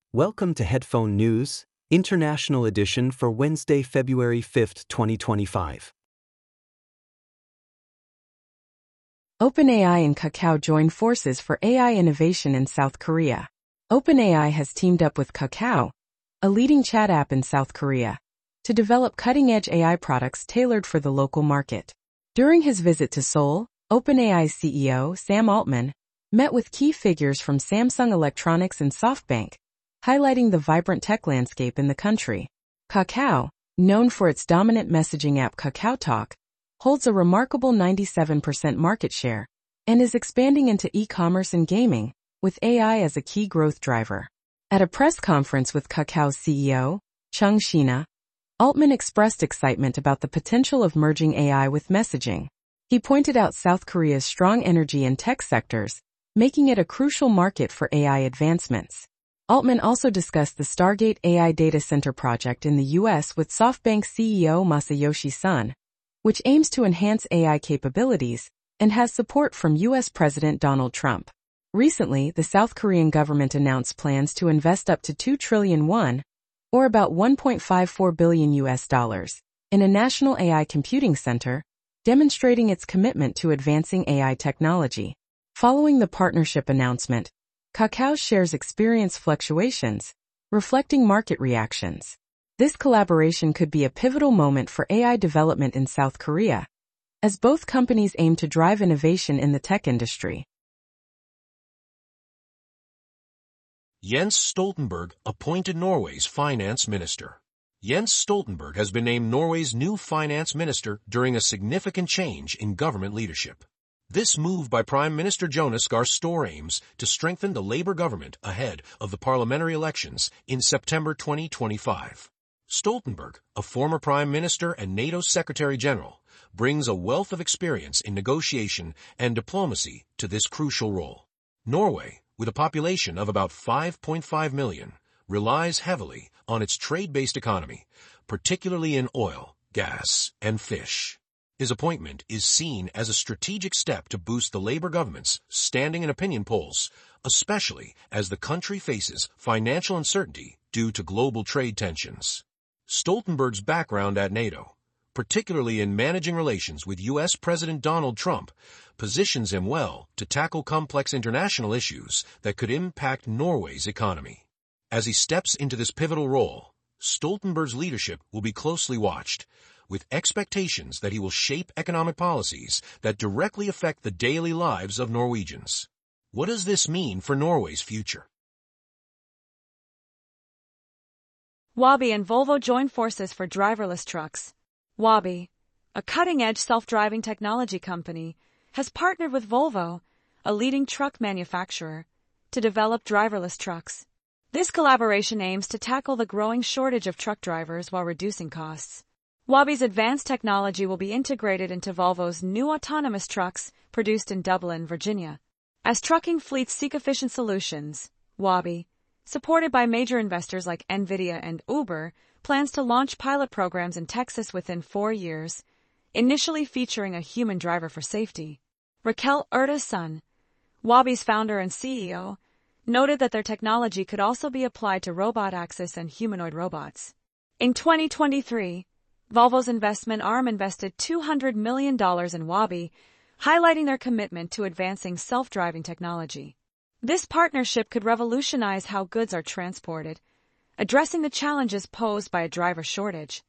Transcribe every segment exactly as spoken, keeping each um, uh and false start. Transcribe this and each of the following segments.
Welcome to Headphone News, International Edition for Wednesday, February fifth, twenty twenty-five. OpenAI and Kakao join forces for A I innovation in South Korea. OpenAI has teamed up with Kakao, a leading chat app in South Korea, to develop cutting-edge A I products tailored for the local market. During his visit to Seoul, OpenAI's C E O, Sam Altman, met with key figures from Samsung Electronics and SoftBank, highlighting the vibrant tech landscape in the country. Kakao, known for its dominant messaging app KakaoTalk, holds a remarkable ninety-seven percent market share and is expanding into e-commerce and gaming, with A I as a key growth driver. At a press conference with Kakao's C E O, Chung Shina, Altman expressed excitement about the potential of merging A I with messaging. He pointed out South Korea's strong energy and tech sectors, making it a crucial market for A I advancements. Altman also discussed the Stargate A I data center project in the U S with SoftBank C E O Masayoshi Son, which aims to enhance A I capabilities and has support from U S President Donald Trump. Recently, the South Korean government announced plans to invest up to two trillion won, or about one point five four billion U S dollars, in a national A I computing center, demonstrating its commitment to advancing A I technology. Following the partnership announcement, Kakao shares experience fluctuations, reflecting market reactions. This collaboration could be a pivotal moment for A I development in South Korea, as both companies aim to drive innovation in the tech industry. Jens Stoltenberg appointed Norway's finance minister. Jens Stoltenberg has been named Norway's new finance minister during a significant change in government leadership. This move by Prime Minister Jonas Gahr Støre aims to strengthen the Labour government ahead of the parliamentary elections in September twenty twenty-five. Stoltenberg, a former Prime Minister and NATO Secretary General, brings a wealth of experience in negotiation and diplomacy to this crucial role. Norway, with a population of about five point five million, relies heavily on its trade-based economy, particularly in oil, gas, and fish. His appointment is seen as a strategic step to boost the Labour government's standing in opinion polls, especially as the country faces financial uncertainty due to global trade tensions. Stoltenberg's background at NATO, particularly in managing relations with U S President Donald Trump, positions him well to tackle complex international issues that could impact Norway's economy. As he steps into this pivotal role, Stoltenberg's leadership will be closely watched, with expectations that he will shape economic policies that directly affect the daily lives of Norwegians. What does this mean for Norway's future? Waabi and Volvo join forces for driverless trucks. Waabi, a cutting-edge self-driving technology company, has partnered with Volvo, a leading truck manufacturer, to develop driverless trucks. This collaboration aims to tackle the growing shortage of truck drivers while reducing costs. Waabi's advanced technology will be integrated into Volvo's new autonomous trucks produced in Dublin, Virginia. As trucking fleets seek efficient solutions, Waabi, supported by major investors like NVIDIA and Uber, plans to launch pilot programs in Texas within four years, initially featuring a human driver for safety. Raquel Urtasun, Waabi's founder and C E O, noted that their technology could also be applied to robot access and humanoid robots. In twenty twenty-three, Volvo's investment arm invested two hundred million dollars in Waabi, highlighting their commitment to advancing self-driving technology. This partnership could revolutionize how goods are transported, addressing the challenges posed by a driver shortage.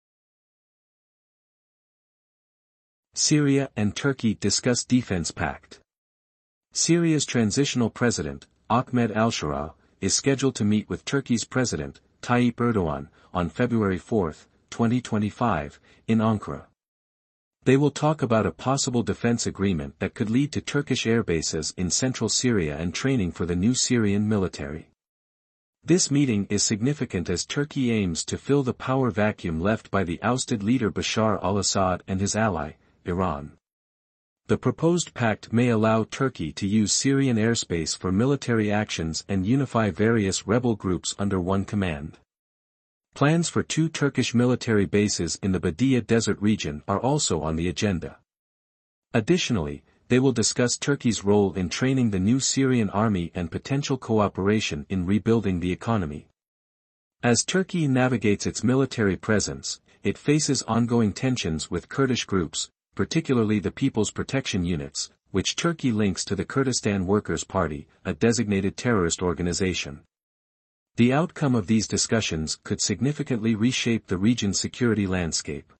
Syria and Turkey discuss defense pact. Syria's transitional president, Ahmed al-Shara, is scheduled to meet with Turkey's president, Tayyip Erdogan, on February fourth, twenty twenty-five, in Ankara. They will talk about a possible defense agreement that could lead to Turkish airbases in central Syria and training for the new Syrian military. This meeting is significant as Turkey aims to fill the power vacuum left by the ousted leader Bashar al-Assad and his ally, Iran. The proposed pact may allow Turkey to use Syrian airspace for military actions and unify various rebel groups under one command. Plans for two Turkish military bases in the Badia Desert region are also on the agenda. Additionally, they will discuss Turkey's role in training the new Syrian army and potential cooperation in rebuilding the economy. As Turkey navigates its military presence, it faces ongoing tensions with Kurdish groups, particularly the People's Protection Units, which Turkey links to the Kurdistan Workers' Party, a designated terrorist organization. The outcome of these discussions could significantly reshape the region's security landscape.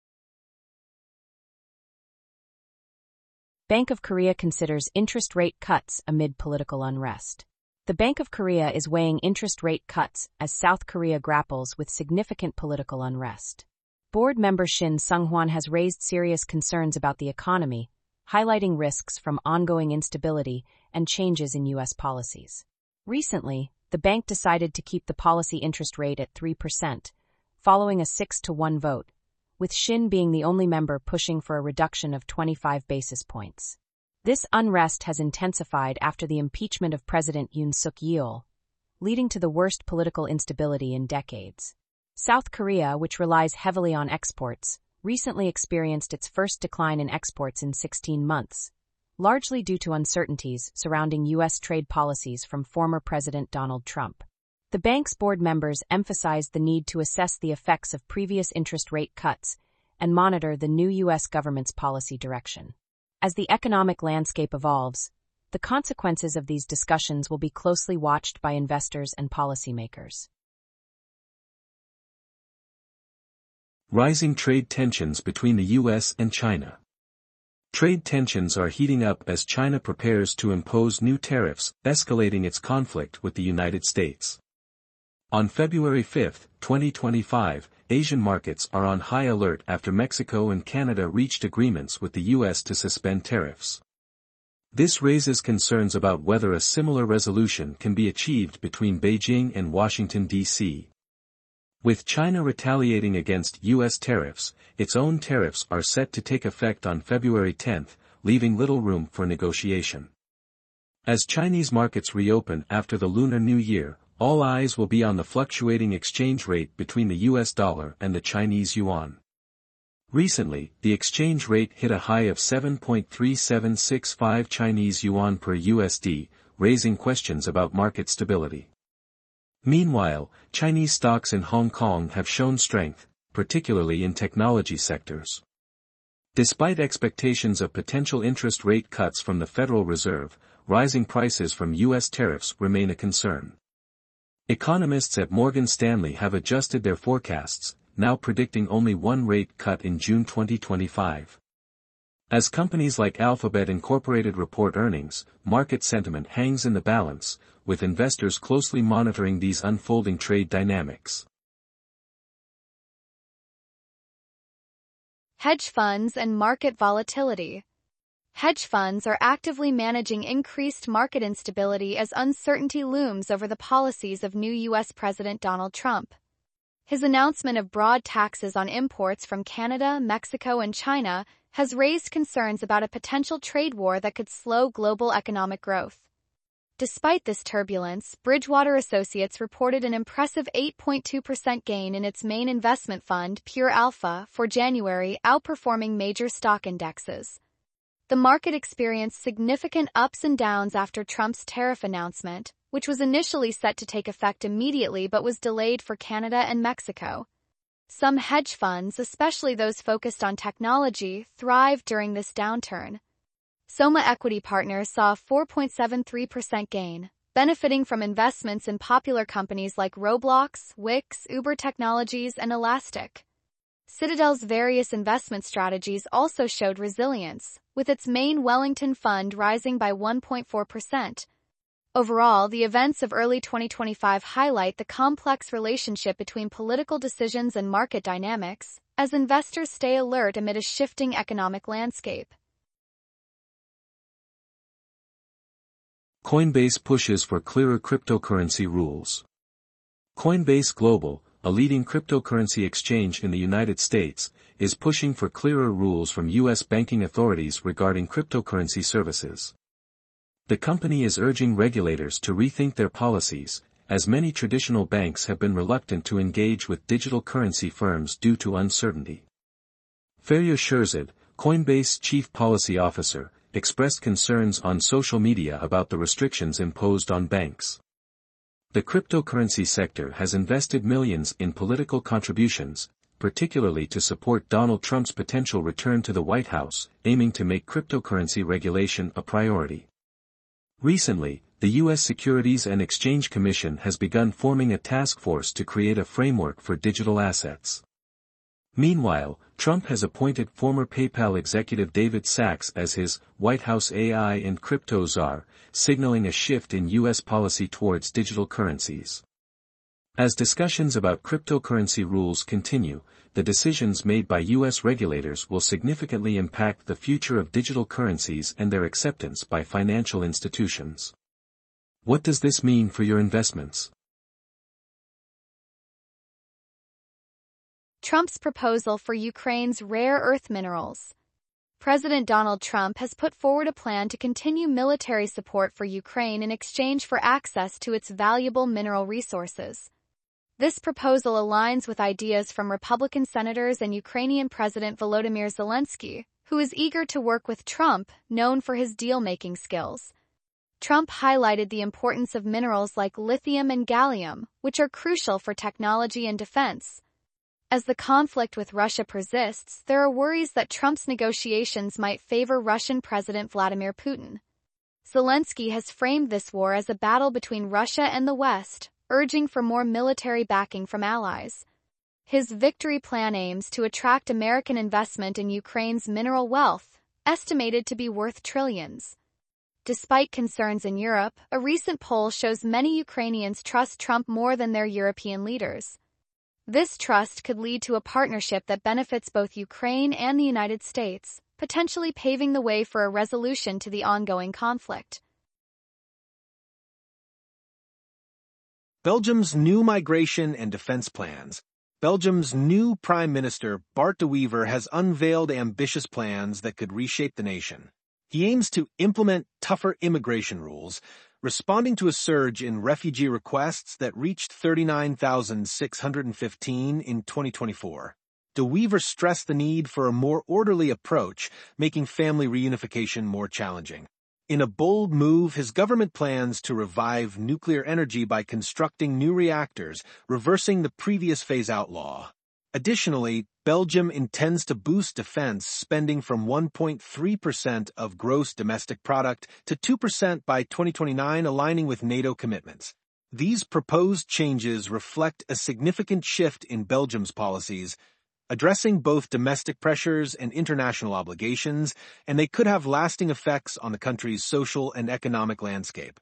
Bank of Korea considers interest rate cuts amid political unrest. The Bank of Korea is weighing interest rate cuts as South Korea grapples with significant political unrest. Board member Shin Sung-hwan has raised serious concerns about the economy, highlighting risks from ongoing instability and changes in U S policies. Recently, the bank decided to keep the policy interest rate at three percent, following a six to one vote, with Shin being the only member pushing for a reduction of twenty-five basis points. This unrest has intensified after the impeachment of President Yoon Suk-yeol, leading to the worst political instability in decades. South Korea, which relies heavily on exports, recently experienced its first decline in exports in sixteen months, largely due to uncertainties surrounding U S trade policies from former President Donald Trump. The bank's board members emphasized the need to assess the effects of previous interest rate cuts and monitor the new U S government's policy direction. As the economic landscape evolves, the consequences of these discussions will be closely watched by investors and policymakers. Rising trade tensions between the U S and China. Trade tensions are heating up as China prepares to impose new tariffs, escalating its conflict with the United States. On February fifth, twenty twenty-five, Asian markets are on high alert after Mexico and Canada reached agreements with the U S to suspend tariffs. This raises concerns about whether a similar resolution can be achieved between Beijing and Washington, D C With China retaliating against U S tariffs, its own tariffs are set to take effect on February tenth, leaving little room for negotiation. As Chinese markets reopen after the Lunar New Year, all eyes will be on the fluctuating exchange rate between the U S dollar and the Chinese yuan. Recently, the exchange rate hit a high of seven point three seven six five Chinese yuan per U S D, raising questions about market stability. Meanwhile, Chinese stocks in Hong Kong have shown strength, particularly in technology sectors. Despite expectations of potential interest rate cuts from the Federal Reserve, rising prices from U S tariffs remain a concern. Economists at Morgan Stanley have adjusted their forecasts, now predicting only one rate cut in June twenty twenty-five. As companies like Alphabet Incorporated report earnings, market sentiment hangs in the balance, with investors closely monitoring these unfolding trade dynamics. Hedge funds and market volatility. Hedge funds are actively managing increased market instability as uncertainty looms over the policies of new U S President Donald Trump. His announcement of broad taxes on imports from Canada, Mexico, and China has raised concerns about a potential trade war that could slow global economic growth. Despite this turbulence, Bridgewater Associates reported an impressive eight point two percent gain in its main investment fund, Pure Alpha, for January, outperforming major stock indexes. The market experienced significant ups and downs after Trump's tariff announcement, which was initially set to take effect immediately but was delayed for Canada and Mexico. Some hedge funds, especially those focused on technology, thrived during this downturn. Soma Equity Partners saw a four point seven three percent gain, benefiting from investments in popular companies like Roblox, Wix, Uber Technologies, and Elastic. Citadel's various investment strategies also showed resilience, with its main Wellington fund rising by one point four percent. Overall, the events of early twenty twenty-five highlight the complex relationship between political decisions and market dynamics, as investors stay alert amid a shifting economic landscape. Coinbase pushes for clearer cryptocurrency rules. Coinbase Global, a leading cryptocurrency exchange in the United States, is pushing for clearer rules from U S banking authorities regarding cryptocurrency services. The company is urging regulators to rethink their policies, as many traditional banks have been reluctant to engage with digital currency firms due to uncertainty. Feria Shirzad, Coinbase Chief Policy Officer, expressed concerns on social media about the restrictions imposed on banks. The cryptocurrency sector has invested millions in political contributions, particularly to support Donald Trump's potential return to the White House, aiming to make cryptocurrency regulation a priority. Recently, the U S Securities and Exchange Commission has begun forming a task force to create a framework for digital assets. Meanwhile, Trump has appointed former PayPal executive David Sacks as his White House A I and crypto czar, signaling a shift in U S policy towards digital currencies. As discussions about cryptocurrency rules continue, the decisions made by U S regulators will significantly impact the future of digital currencies and their acceptance by financial institutions. What does this mean for your investments? Trump's proposal for Ukraine's rare earth minerals. President Donald Trump has put forward a plan to continue military support for Ukraine in exchange for access to its valuable mineral resources. This proposal aligns with ideas from Republican senators and Ukrainian President Volodymyr Zelensky, who is eager to work with Trump, known for his deal-making skills. Trump highlighted the importance of minerals like lithium and gallium, which are crucial for technology and defense. As the conflict with Russia persists, there are worries that Trump's negotiations might favor Russian President Vladimir Putin. Zelensky has framed this war as a battle between Russia and the West, urging for more military backing from allies. His victory plan aims to attract American investment in Ukraine's mineral wealth, estimated to be worth trillions. Despite concerns in Europe, a recent poll shows many Ukrainians trust Trump more than their European leaders. This trust could lead to a partnership that benefits both Ukraine and the United States, potentially paving the way for a resolution to the ongoing conflict. Belgium's new migration and defense plans. Belgium's new Prime Minister, Bart de Wever, has unveiled ambitious plans that could reshape the nation. He aims to implement tougher immigration rules, responding to a surge in refugee requests that reached thirty-nine thousand six hundred fifteen in twenty twenty-four. De Wever stressed the need for a more orderly approach, making family reunification more challenging. In a bold move, his government plans to revive nuclear energy by constructing new reactors, reversing the previous phase-out law. Additionally, Belgium intends to boost defense spending from one point three percent of gross domestic product to two percent by twenty twenty-nine, aligning with NATO commitments. These proposed changes reflect a significant shift in Belgium's policies, addressing both domestic pressures and international obligations, and they could have lasting effects on the country's social and economic landscape.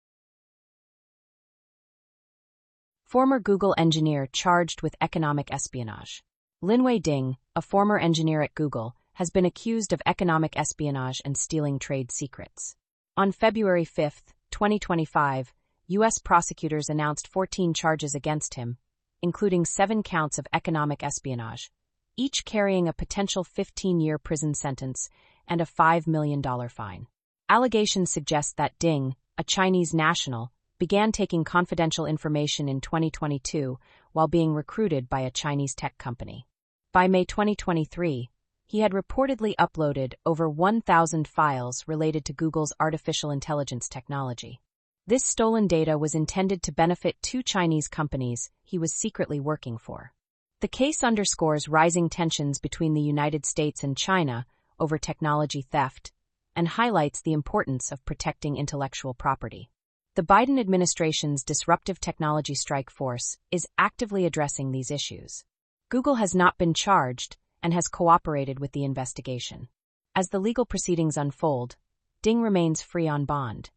Former Google engineer charged with economic espionage. Linwei Ding, a former engineer at Google, has been accused of economic espionage and stealing trade secrets. On February fifth, twenty twenty-five, U S prosecutors announced fourteen charges against him, including seven counts of economic espionage, each carrying a potential fifteen-year prison sentence and a five million dollars fine. Allegations suggest that Ding, a Chinese national, began taking confidential information in twenty twenty-two while being recruited by a Chinese tech company. By May twenty twenty-three, he had reportedly uploaded over one thousand files related to Google's artificial intelligence technology. This stolen data was intended to benefit two Chinese companies he was secretly working for. The case underscores rising tensions between the United States and China over technology theft and highlights the importance of protecting intellectual property. The Biden administration's Disruptive Technology Strike Force is actively addressing these issues. Google has not been charged and has cooperated with the investigation. As the legal proceedings unfold, Ding remains free on bond.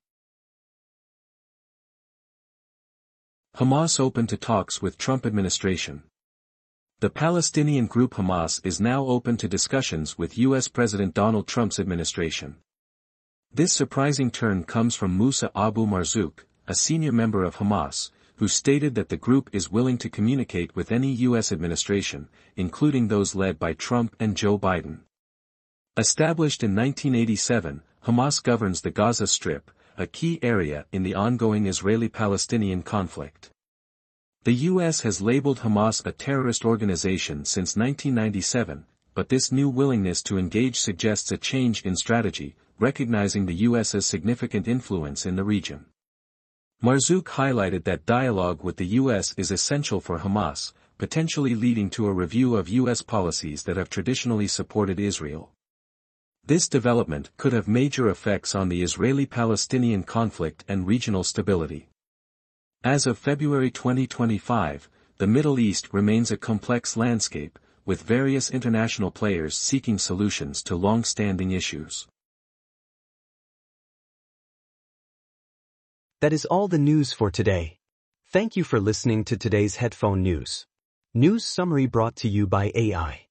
Hamas open to talks with Trump administration. The Palestinian group Hamas is now open to discussions with U S President Donald Trump's administration. This surprising turn comes from Musa Abu Marzouk, a senior member of Hamas, who stated that the group is willing to communicate with any U S administration, including those led by Trump and Joe Biden. Established in nineteen eighty-seven, Hamas governs the Gaza Strip, a key area in the ongoing Israeli-Palestinian conflict. The U S has labeled Hamas a terrorist organization since nineteen ninety-seven, but this new willingness to engage suggests a change in strategy, recognizing the U S's significant influence in the region. Marzouk highlighted that dialogue with the U S is essential for Hamas, potentially leading to a review of U S policies that have traditionally supported Israel. This development could have major effects on the Israeli-Palestinian conflict and regional stability. As of February twenty twenty-five, the Middle East remains a complex landscape, with various international players seeking solutions to long-standing issues. That is all the news for today. Thank you for listening to today's Headphone News. News summary brought to you by A I.